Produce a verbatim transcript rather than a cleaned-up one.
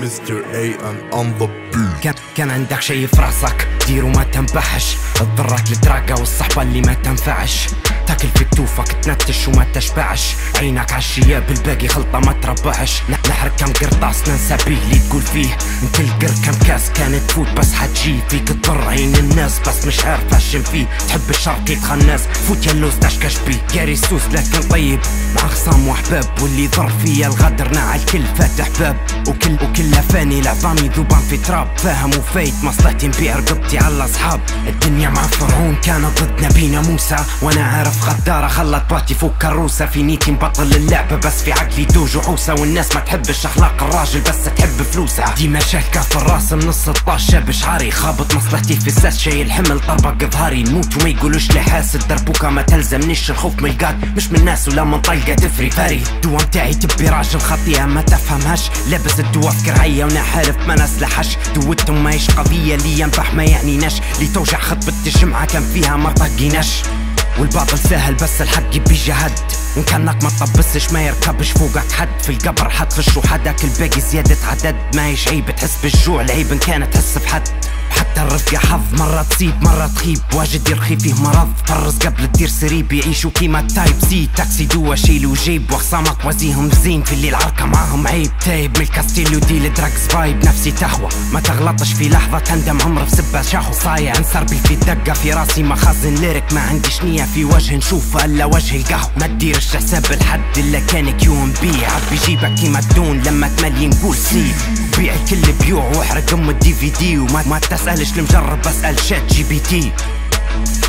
مستر اي and on the beat. كان, كان عندك شي في راسك ديرو ما تنبحش، تضرك للدراجة والصحبة اللي ما تنفعش، تاكل في كتوفك تنتش وما تشبعش، عينك عالشياب الباقي خلطة ما تربعش. نحرك كم قرطاس ننسى بيه اللي تقول فيه، من كل قر كم كاس كانت تفوت بس حتجي فيك تضر عين الناس بس مش عارف اشم فيه. تحب الشر يتخناس فوت يا اللوز تشكش بيه، قاري سوس لكن طيب مع خصام وحباب، واللي ضر فيا الغدر ناع الكل فاتح باب، وكل وكلها فاني لعظامي ذوبان في تراب، فاهم وفايت مصلحتي نبيع رقبتي على اصحاب. الدنيا مع فرعون كانت ضد نبينا موسى، وانا عارف غدارة خلت باتي فوق كروسة، في نيتي مبطل اللعبة بس في عقلي دوج وحوسة، والناس ما تحبش اخلاق الراجل بس تحب فلوسه. ديما شاكة في الراس من الستاش شاب شعري، خابط مصلحتي في الساس شايل الحمل طربق ظهري، نموت وما يقولوش لي حاسد دربوكا ما تلزمنيش، الخوف من القاد مش من الناس ولا من طلقة تفري فاري. الدوا متاعي تبي راجل خطيئة ما تفهمهاش، لابس الدوا في كرعية وانا حارف ما نسلحش، دوتهم ماهيش قضية لي ينبح ما يعنيناش، لي توجع خطبة الجمعة كان فيها ما طقيناش، والباطل سهل بس الحق يبي جهد، وان كانك ما تطبسش ما يركبش فوقك حد، في القبر حتخش وحدك الباقي زيادة عدد، ما يش عيب تحس بالجوع العيب ان كانت تحس بحد، حتى الرفقة حظ مرة تصيب مرة تخيب، واجد يرخي فيه مرض فرز قبل تدير سريب، يعيشوا كيما التايب سي تاكسي دوا شيل وجيب، وخصامك وزيهم زين في اللي العركة معاهم عيب، تايب من الكاستيلو ديل دراكس فايب نفسي تهوى، ما تغلطش في لحظة تندم عمر في سبة شهو، صايع انسربي في دقة في راسي مخزن ليرك، ما عنديش نية في وجه نشوفه الا وجه القهوة، ما تديرش حساب الحد الا كان كيو ام بي، عبي جيبك كيما الدون لما تملي نقول سيب، بيع الكل بيوع واحرق ام الدي في دي، وما ما تسألش المجرب بسأل شات جي بي تي.